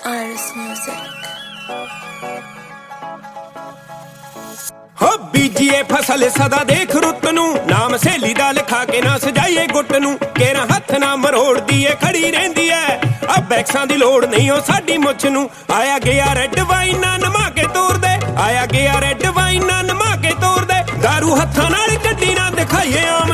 Iris Music. ਹੋ ਬੀਜੀਏ ਫਸਲ ਸਦਾ ਦੇਖ ਰੁੱਤ ਨੂੰ ਨਾਮ ਸਹੇਲੀ ਦਾ ਲਿਖਾ ਕੇ ਨਾ ਸਜਾਈਏ ਗੁੱਟ ਨੂੰ ਕੇਰਾ ਹੱਥ ਨਾ ਮਰੋੜਦੀ ਏ ਖੜੀ ਰਹਿੰਦੀ ਐ ਆ ਬੈਕਸਾਂ ਦੀ ਲੋੜ ਨਹੀਂ ਉਹ ਸਾਡੀ ਮੁੱਛ ਨੂੰ ਆਇਆ ਗਿਆ ਰੈੱਡ ਵਾਈਨ ਨਾ ਨਮਾ ਕੇ ਤੋਰਦੇ ਆਇਆ ਗਿਆ ਰੈੱਡ ਵਾਈਨ ਨਾ ਨਮਾ ਕੇ ਤੋਰਦੇ ਦਾਰੂ ਹੱਥਾਂ ਨਾਲ ਗੱਡੀ ਨਾ ਦਿਖਾਈਏ ਆਮ